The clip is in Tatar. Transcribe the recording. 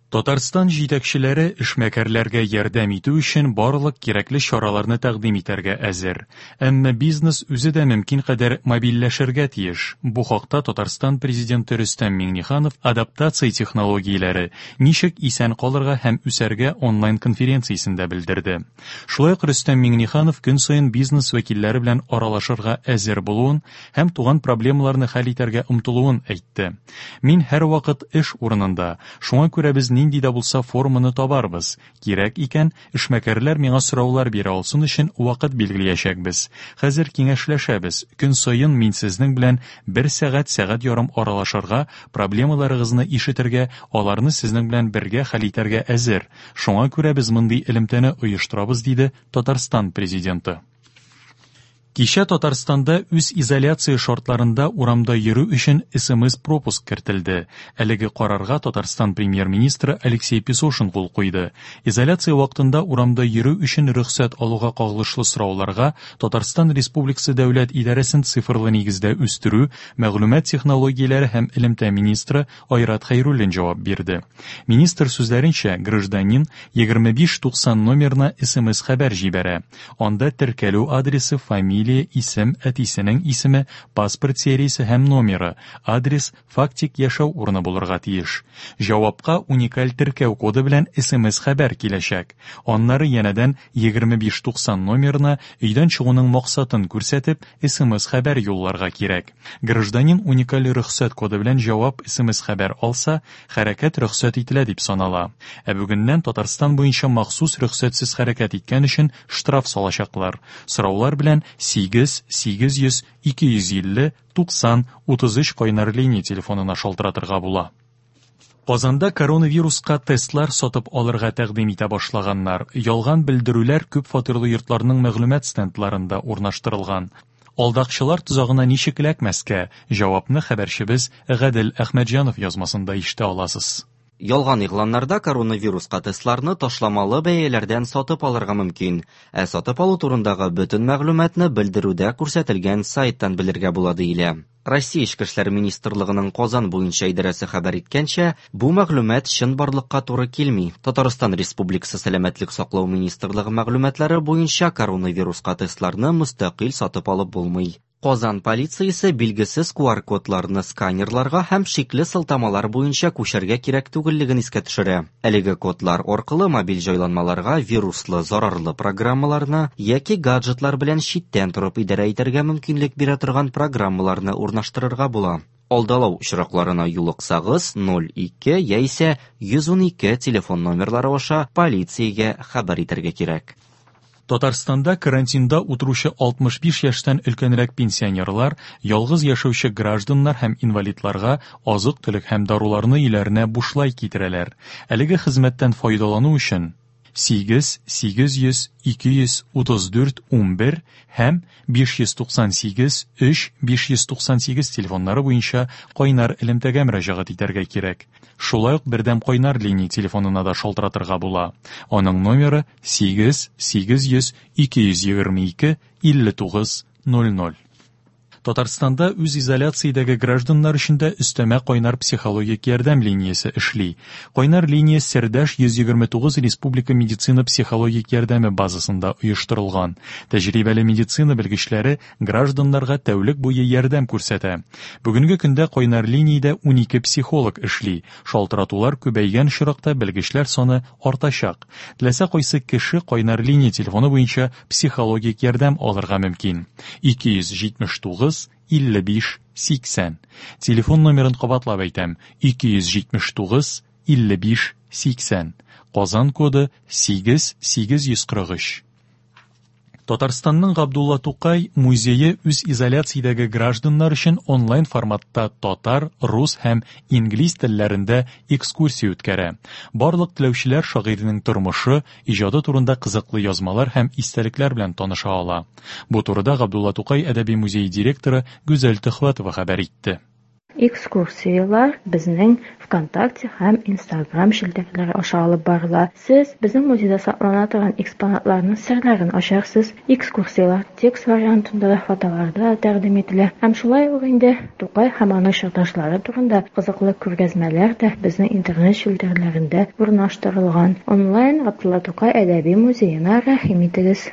Татарстан җитәкчеләре эшмәкәрләргә ярдәм итү өчен барлык кирәкле чараларны тәкъдим итәргә әзер. Әмма бизнес үзе дә мөмкин кадәр мобильләшергә тиеш. Бу хакта Татарстан президенты Рөстәм Миңнеханов адаптация технологияләре ничек исән калырга һәм үсәргә онлайн конференциясендә белдерде. Шулай ук Рөстәм Миңнеханов көн саен бизнес вәкилләре белән аралашырга әзер булуын һәм туган проблемаларны хәл итәргә омтылуын әйтте. Мин һәрвакыт эш урынында, шуңа күрә без нинди дә булса форманы табарбыз. Кирәк икән, эшмәкәрләр миңа сораулар бирә алсын өчен вакыт билгеләячәкбез. Хәзер киңәшләшәбез. Көн саен мин сезнең белән 1 сәгать ярым аралашырга, проблемаларыгызны ишетергә, аларны сезнең белән бергә хәл итәргә әзер. Шуңа күрә без мондый элемтәне оештырабыз, диде Татарстан президенты. Кичә Татарстанда үз изоляция шартларында урамда йөрү өчен СМС пропуск кертелде. Әлеге карарга Татарстан премьер-министры Алексей Песошин кул куйды. Изоляция вакытында урамда йөрү өчен рөхсәт алуга кагылышлы сорауларга Татарстан Республикасы дәүләт идарәсен цифрлы нигездә үстерү, мәгълүмат технологияләре һәм элемтә министры Айрат Хәйруллин җавап бирде. Министр сүзләренчә, гражданин 2590 номерына СМС хәбәр җибәрә. Анда теркәлү адресы, фамилия, исем, әтисенең исеме, паспорт сериясе һәм номеры, адрес, фактик яшәү урыны булырга тиеш. Җавапка уникаль теркәү коды белән СМС хәбәр киләчәк. Аннары янәдән 2590 номерына өйдән чыгуның максатын күрсәтеп, СМС хәбәр юлларга кирәк. Гражданин уникаль рөхсәт коды белән җавап СМС хәбәр алса, хәрәкәт рөхсәт ителә дип санала. Бүгеннән Татарстан буенча махсус рөхсәтсез хәрәкәт иткән өчен штраф салачаклар. Сораулар белән 800 250 90 33 кайнар линия телефонына шалтыратырга була. Казанда коронавируска тестлар сатып алырга тәкъдим итә башлаганнар. Ялган белдерүләр күп фатирлы йортларның мәгълүмат стендларында урнаштырылган. Алдакчылар тузагына ничек эләкмәскә? Җавапны хәбәрчебез Гадел Әхмәтҗанов язмасында ишетә аласыз. Ялган игъланнарда коронавируска тестларны ташламалы бәяләрдән сатып алырга мөмкин. Сатып алу турындагы бөтен мәгълүматны белдерүдә күрсәтелгән сайттан белергә була диелә. Россия Эчке эшләр министрлыгының Казан буенча идарәсе хәбәр иткәнчә, бу мәгълүмат чын барлыкка туры килми. Татарстан Республикасы сәламәтлек саклау министрлыгы мәгълүматлары буенча коронавируска тестларны мөстәкыйль сатып алып булмый. Казан полициясе билгесез QR-кодларны сканерларга һәм шикле сылтамалар буенча күчәргә кирәк түгеллеген искә төшерә. Әлеге кодлар аркылы мобиль җайланмаларга вируслы, зарарлы программаларны яки гаджетлар белән читтән торып идарә итәргә мөмкинлек бирә торган программаларны урнаштырырга була. Алдалау очракларына юлыксагыз 02 яисә 112 телефон номерлары аша полициягә хәбәр итәргә кирәк. Татарстанда карантинда утыручы 65 яшьтән өлкәнрәк пенсионерлар, ялгыз яшәүче гражданнар һәм инвалидларга азык-төлек һәм даруларны өйләренә бушлай китерәләр. Әлеге хезмәттән файдалану өчен 8 800 234 11 һәм 598 3 598 телефоннары буенча кайнар элемтәгә мөрәҗәгать итәргә кирәк. Шулай ук бердәм кайнар линия телефонына да шалтыратырга була. Аның номеры 8 800 222 59 00. Татарстанда үз изоляциядәге гражданнар өчен дә өстәмә кайнар психологик ярдәм линиясе эшли. Кайнар линия Сердәш 129 Республика медицина психологик ярдәме базасында оештырылган. Тәҗрибәле медицина белгечләре гражданнарга тәүлек буе ярдәм күрсәтә. Бүгенге көндә кайнар линиядә 12 психолог эшли. Шалтыратулар күбәйгән чиракта белгечләр саны артачак. Теләсә кайсы кеше кайнар линия телефоны буенча психологик ярдәм алырга мөмкин. 279 55 80. Телефон номерын кабатлап әйтәм. 279 55 80. Казан коды 8843. Татарстанның Габдулла Тукай музее үз изоляциядәге гражданнар өчен онлайн форматта татар, рус һәм инглиз телләрендә экскурсия үткәрә. Барлык теләүчеләр шагыйрьнең тормышы, иҗаты турында кызыклы язмалар һәм истәлекләр белән таныша ала. Бу турыда Габдулла Тукай әдәби музей директоры Гүзәл Төхвәтова хәбәр итте. Экскурсиялар безнең ВКонтакте һәм Instagram шелтәләре аша алып барыла. Сез безнең музейда саклана торган экспонатларның серләрен ачарсыз. Экскурсиялар текст вариантында да фотоларда тәкъдим ителә. Һәм шулай ук инде Тукай һәм аның чордашлары турында кызыклы күргәзмәләр дә безнең интернет шелтәләрендә урнаштырылган. Онлайн Габдулла Тукай әдәби музеена рәхим итегез.